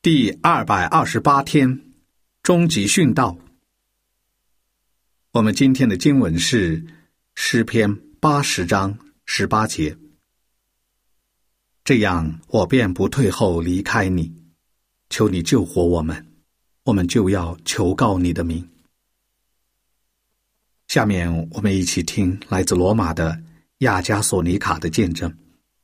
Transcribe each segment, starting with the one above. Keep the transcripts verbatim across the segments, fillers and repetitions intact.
第二百二十八天，终极殉道。我们今天的经文是诗篇八十章十八节。这样，我便不退后离开你，求你救活我们，我们就要求告你的名。下面我们一起听来自罗马的亚加索尼卡的见证。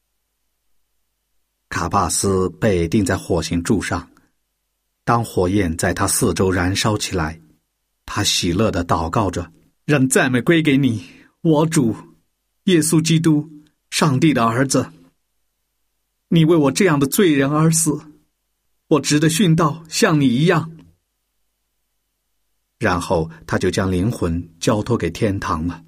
卡帕斯被钉在火刑柱上，当火焰在他四周燃烧起来，他喜乐地祷告着，让赞美归给你，我主耶稣基督，上帝的儿子。你为我这样的罪人而死，我值得殉道，像你一样。然后他就将灵魂交托给天堂了。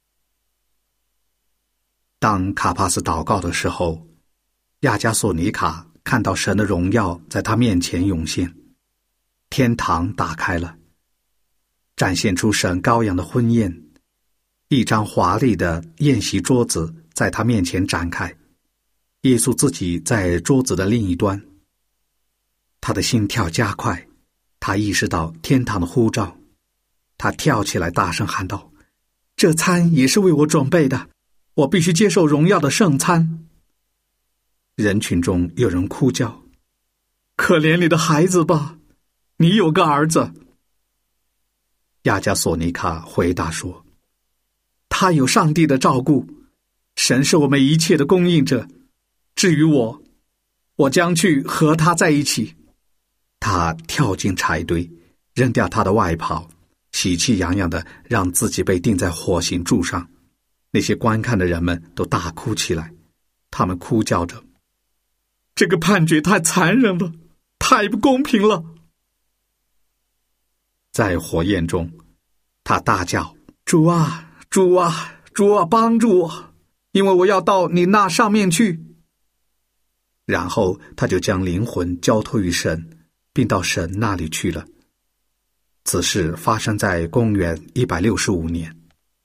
当卡帕斯祷告的时候，亚加索尼卡看到神的荣耀在他面前涌现，天堂打开了，展现出神羔羊的婚宴，一张华丽的宴席桌子在他面前展开，耶稣自己在桌子的另一端。他的心跳加快，他意识到天堂的呼召，他跳起来大声喊道：这餐也是为我准备的，我必须接受荣耀的圣餐。人群中有人哭叫：可怜你的孩子吧，你有个儿子。亚加索尼卡回答说：他有上帝的照顾，神是我们一切的供应者，至于我，我将去和他在一起。他跳进柴堆，扔掉他的外袍，喜气洋洋地让自己被钉在火刑柱上。那些观看的人们都大哭起来，他们哭叫着：这个判决太残忍了，太不公平了。在火焰中，他大叫：主啊，主啊，主啊，帮助我，因为我要到你那上面去。然后他就将灵魂交托于神，并到神那里去了。此事发生在公元一百六十五年。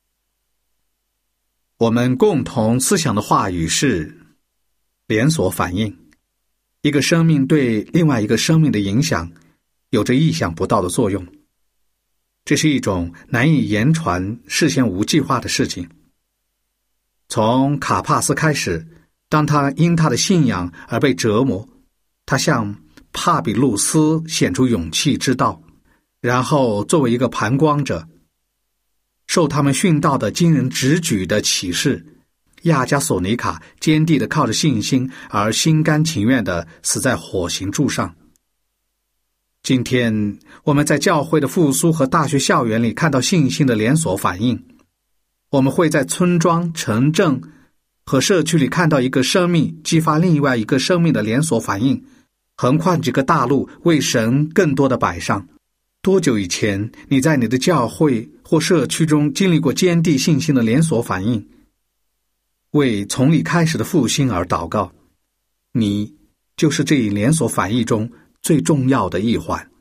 我们共同思想的话语是连锁反应。一个生命对另外一个生命的影响有着意想不到的作用，这是一种难以言传、事先无计划的事情。从卡帕斯开始，当他因他的信仰而被折磨，他向帕比路斯显出勇气之道，然后作为一个旁观者，受他们殉道的惊人直举的启示，亚加索尼卡坚定地靠着信心而心甘情愿地死在火刑柱上。今天我们在教会的复苏和大学校园里看到信心的连锁反应，我们会在村庄、城镇和社区里看到一个生命激发另外一个生命的连锁反应，横跨几个大陆，为神更多的摆上。多久以前你在你的教会或社区中经历过坚定信心的连锁反应？为从你开始的复兴而祷告，你就是这一连锁反应中最重要的一环。